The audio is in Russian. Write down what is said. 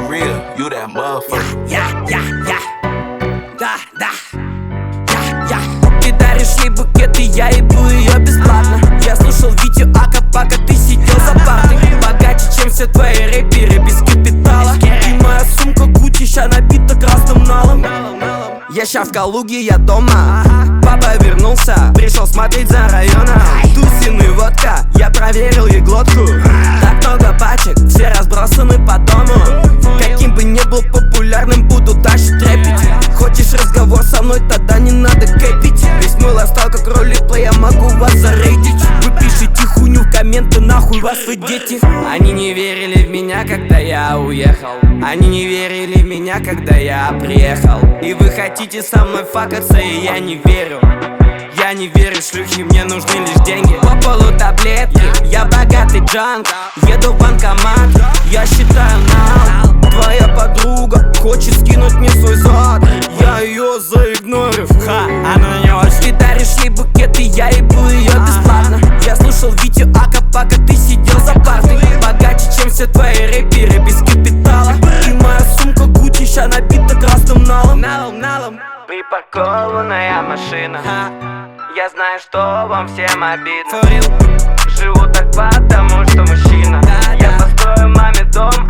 real, you that motherfucker. Да. Ты даришь ей букеты, я ебу ее бесплатно. Я слушал Витю Ака, пока ты сидел за партой. Богаче, чем все твои рэперы без капитала. И моя сумка Гуччи ща набита красным налом. Я ща в Калуге, я дома. Папа вернулся, пришел смотреть за районом. Тусин и водка, я проверил ей глотку. Так много пачек, все разбросаны по дому. Каким бы ни был популярным, буду дальше трепить. Хочешь разговор со мной, тогда не надо кэпить. Весь мой лайфстайл как ролеплей, я могу вас зарейдить. Вы пишите хуйню в комменты, нахуй вас вы дети. Они не верили в меня, когда я уехал. Они не верили в меня, когда я приехал. И вы хотите со мной факаться, и я не верю. Я не верю, шлюхи, мне нужны лишь деньги. По полу таблетки, я богатый джанк. Еду в банкомат, я считаю нал. Твоя подруга хочет скинуть мне свой зад. Я ее заигнорю, она не очень. Ты даришь ей букеты, я ебу ее бесплатно. Я слушал Витю Ака, пока ты сидел за партой. Богаче, чем все твои рэперы без капитала. И моя сумка Гуччи ща набита красным налом. Припаркованная машина. Я знаю, что вам всем обидно. Живу так потому, что мужчина. Я построю маме дом,